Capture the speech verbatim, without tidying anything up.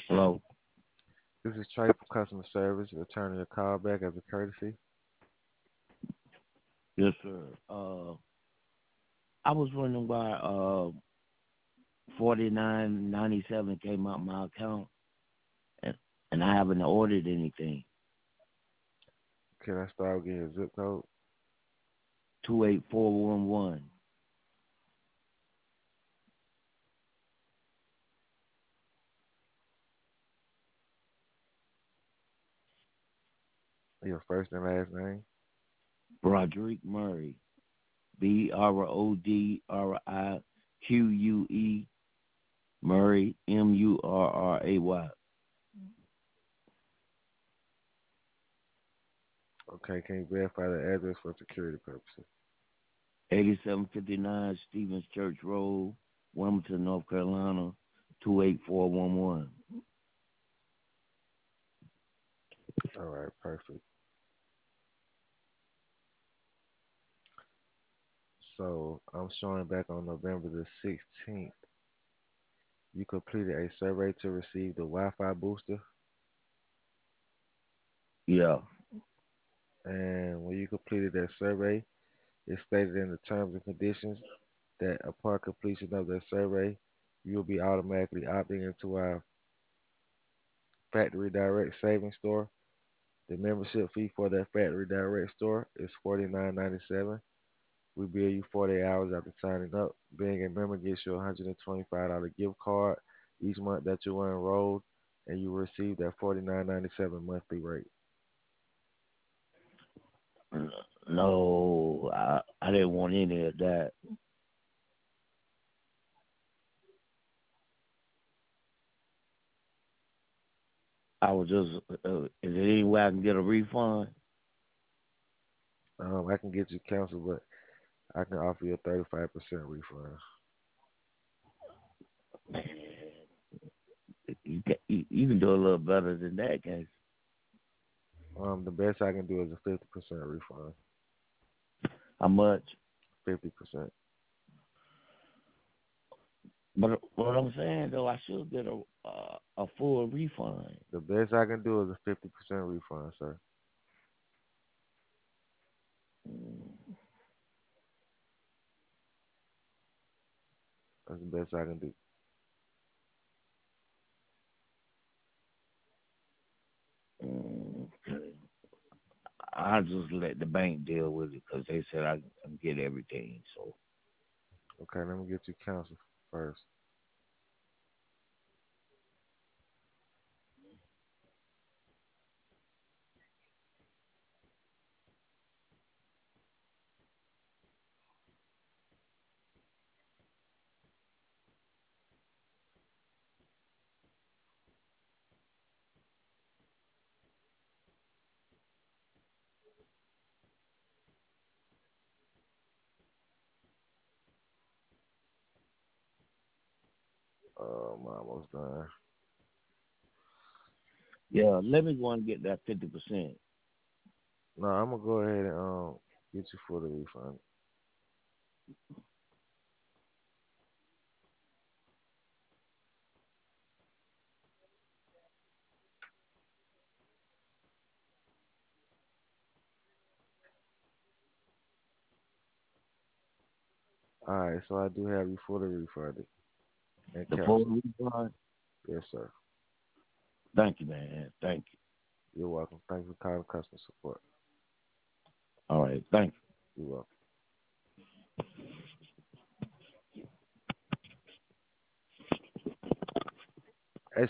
Hello. This is Trey from customer service, returning your call back as a courtesy. Yes, sir. Uh, I was wondering why uh forty nine ninety seven came out my account, and, and I haven't ordered anything. Can I start with getting your zip code? Two eight four one one. Your first and last name? Broderick Murray. B R O D R I Q U E Murray M U R R A Y. Okay, can you verify the address for security purposes? Eighty seven fifty nine Stevens Church Road, Wilmington, North Carolina, two eight four one one. All right, perfect. So I'm showing back on November the sixteenth. You completed a survey to receive the Wi-Fi booster, Yeah. and when you completed that survey, it stated in the terms and conditions that upon completion of that survey, you will be automatically opting into our Factory Direct Savings Store. The membership fee for that Factory Direct store is forty-nine ninety-seven. We bill you forty hours after signing up. Being a member gets you a one hundred twenty-five dollars gift card each month that you are enrolled, and you will receive that forty-nine ninety-seven monthly rate. No, I, I didn't want any of that. I was just, uh, is there any way I can get a refund? Um, I can get you canceled, but I can offer you a thirty-five percent refund. Man, you can, you, you can do a little better than that, guys. Um, the best I can do is a fifty percent refund. How much? fifty percent. But what I'm saying though, I should get a uh, a full refund. The best I can do is a fifty percent refund, sir. Mm, That's the best I can do. mm, okay. I just let the bank deal with it because they said I can get everything. So Okay, let me get you canceled first. Um, I'm almost done. yeah, let me go and get that fifty percent. No, I'm gonna go ahead and um get you for the refund. All right, so I do have you fully refunded and The full canceled. refund. Yes, sir. Thank you, man. Thank you. You're welcome. Thanks for calling customer support. All right, thank you. You're welcome.